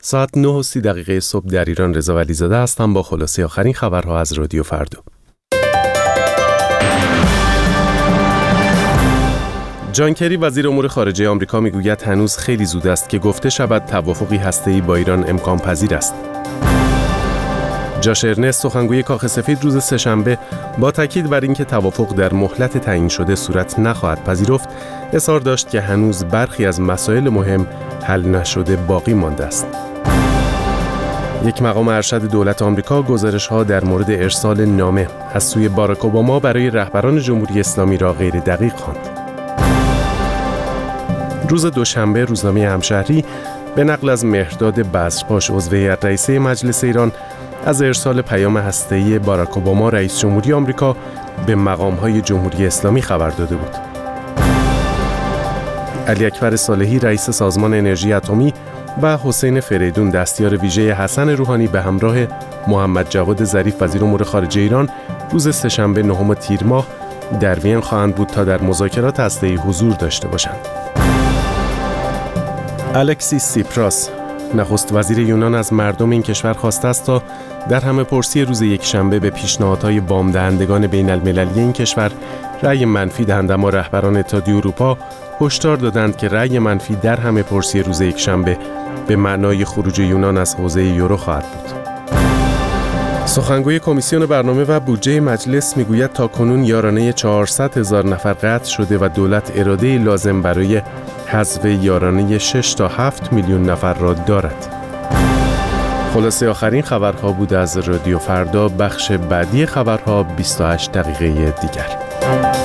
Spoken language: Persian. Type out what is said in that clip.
ساعت 9:30 صبح در ایران. رضا ولیزاده هستم با خلاصه آخرین خبرها از رادیو فردا. جان کری وزیر امور خارجه آمریکا میگوید هنوز خیلی زود است که گفته شود توافقی هسته‌ای با ایران امکان پذیر است. جاش ارنست سخنگوی کاخ سفید روز سه‌شنبه با تاکید بر اینکه توافق در مهلت تعیین شده صورت نخواهد پذیرفت، اصرار داشت که هنوز برخی از مسائل مهم حل نشده باقی مانده است. یک مقام ارشد دولت آمریکا گزارش‌ها در مورد ارسال نامه از سوی باراک اوباما برای رهبران جمهوری اسلامی را غیر دقیق خواند. روز دوشنبه روزنامه همشهری به نقل از مهرداد بزرپاش عضو هیئت رئیسه مجلس ایران از ارسال پیام هسته‌ای باراک اوباما رئیس جمهوری آمریکا به مقام‌های جمهوری اسلامی خبر داده بود. علی اکبر صالحی رئیس سازمان انرژی اتمی و حسین فریدون دستیار ویژه حسن روحانی به همراه محمد جواد ظریف وزیر امور خارجه ایران روز سه‌شنبه 9 تیر ماه در وین خواهند بود تا در مذاکرات هسته‌ای حضور داشته باشند. الکسیس سیپراس نخست وزیر یونان از مردم این کشور خواسته است تا در همه پرسی روز یکشنبه به پیشنهادهای وام دهندگان بین المللی این کشور رأی منفی دهند، اما رهبران اتحادیه اروپا هشدار دادند که رأی منفی در همه پرسی روز یکشنبه به معنای خروج یونان از حوزه یورو خواهد بود. سخنگوی کمیسیون برنامه و بودجه مجلس میگوید تاکنون یارانه 400,000 نفر قطع شده و دولت اراده لازم برای حذف یارانه 6 تا 7 میلیون نفر را دارد. خلاصه آخرین خبرها بود از رادیو فردا. بخش بعدی خبرها 28 دقیقه دیگر.